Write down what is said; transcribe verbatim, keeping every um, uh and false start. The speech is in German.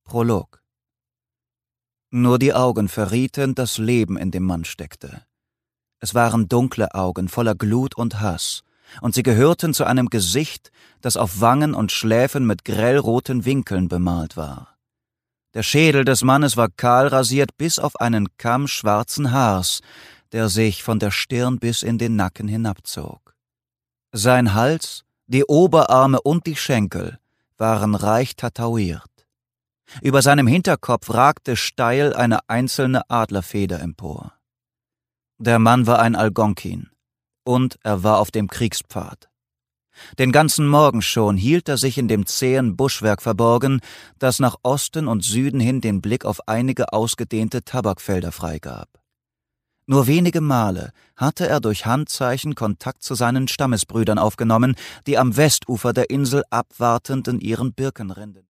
Prolog. Nur die Augen verrieten, dass Leben in dem Mann steckte. Es waren dunkle Augen voller Glut und Hass, und sie gehörten zu einem Gesicht, das auf Wangen und Schläfen mit grellroten Winkeln bemalt war. Der Schädel des Mannes war kahl rasiert bis auf einen Kamm schwarzen Haars, der sich von der Stirn bis in den Nacken hinabzog. Sein Hals, die Oberarme und die Schenkel waren reich tätowiert. Über seinem Hinterkopf ragte steil eine einzelne Adlerfeder empor. Der Mann war ein Algonkin, und er war auf dem Kriegspfad. Den ganzen Morgen schon hielt er sich in dem zähen Buschwerk verborgen, das nach Osten und Süden hin den Blick auf einige ausgedehnte Tabakfelder freigab. Nur wenige Male hatte er durch Handzeichen Kontakt zu seinen Stammesbrüdern aufgenommen, die am Westufer der Insel abwartend in ihren Birkenrinden